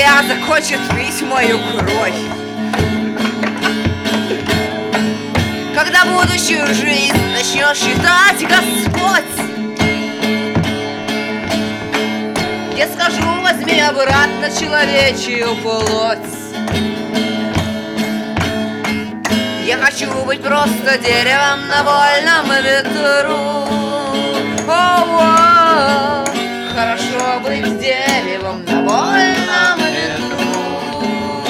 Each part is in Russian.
Земля закончит пить мою кровь. Когда будущую жизнь начнет считать Господь, я скажу: возьми обратно человечью плоть. Я хочу быть просто деревом на вольном ветру. О-о-о, хорошо быть деревом на вольном ветру.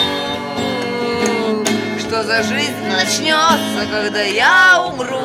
Что за жизнь начнется, когда я умру?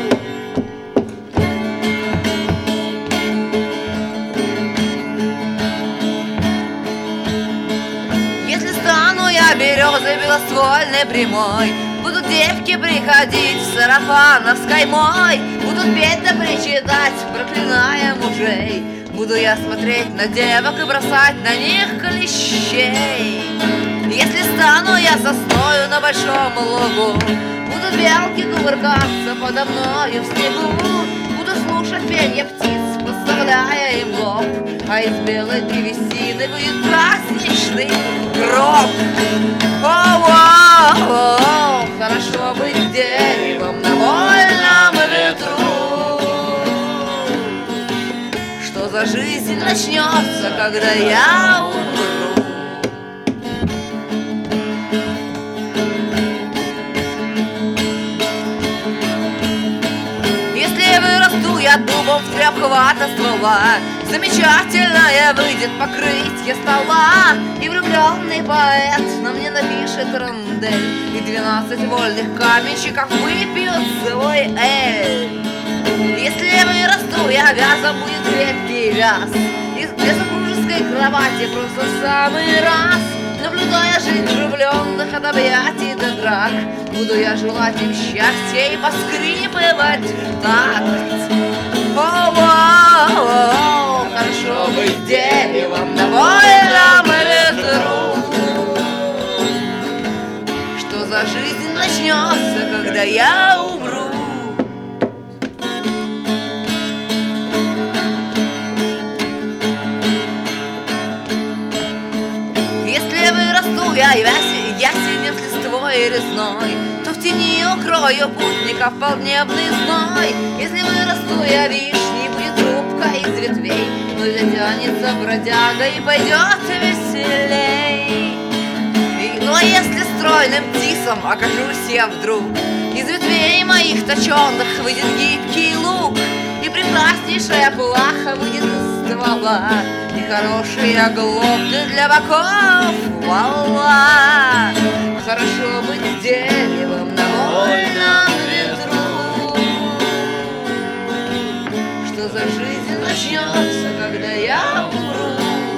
Если стану я березой белоствольной прямой, будут девки приходить в сарафанах с каймой, будут петь да причитать, проклиная мужей. Буду я смотреть на девок и бросать на них клещей. Если стану я сосною на большом лугу, будут белки кувыркаться подо мною в снегу. Буду слушать пенье птиц, подставляя им лоб, а из белой древесины выйдет праздничный гроб. О-о-о, хорошо быть деревом на вольном ветру. Что за жизнь начнется, когда я умру? Если вырасту я дубом в 3 обхвата ствола, замечательное выйдет покрытие стола, и влюбленный поэт на мне напишет рондель, и 12 вольных каменщиков выпьют свой эль. Если вырасту я вязом, будет крепкий вяз, и для супружеской кровати просто в самый раз. Наблюдая жизнь влюбленных от объятий до драк, буду я желать им счастья и поскрипывать в такт. О-о-о, хорошо быть деревом на вольном ветру. Что за жизнь начнется, когда я умру? Если вырасту я ясенем с листвой резной, то в тени укрою путников полдневный зной. Если вырасту я вишней, будет трубка из ветвей, но затянется бродяга и пойдет веселей. Но если стройным тисом окажусь я вдруг, из ветвей моих точенных выйдет гибкий лук, и прекраснейшая плаха выйдет из ствола, и хорошие оглобли для боков. Вуаля! Хорошо быть деревом на вольном ветру. Что за жизнь начнется, когда я умру?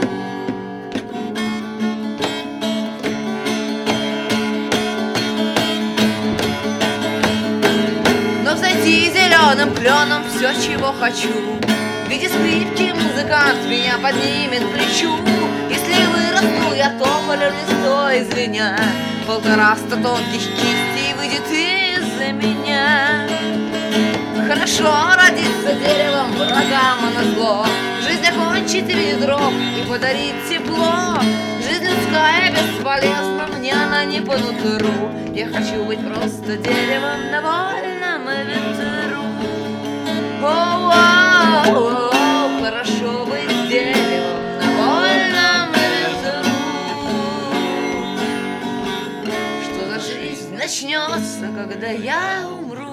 Но взойти зеленым кленом все, чего хочу. В виде скрипки музыкант меня поднимет к плечу. Если вырасту я тополем листой звеня, 150 тонких кистей выйдет из-за меня. Хорошо родиться деревом врагам назло, жизнь окончить в виде дров и подарить тепло. Жизнь людская бесполезна, мне она не по нутру. Я хочу быть просто деревом на вольном ветру. О-о-о, хорошо быть деревом на вольном ветру. Что за жизнь начнется, когда я умру?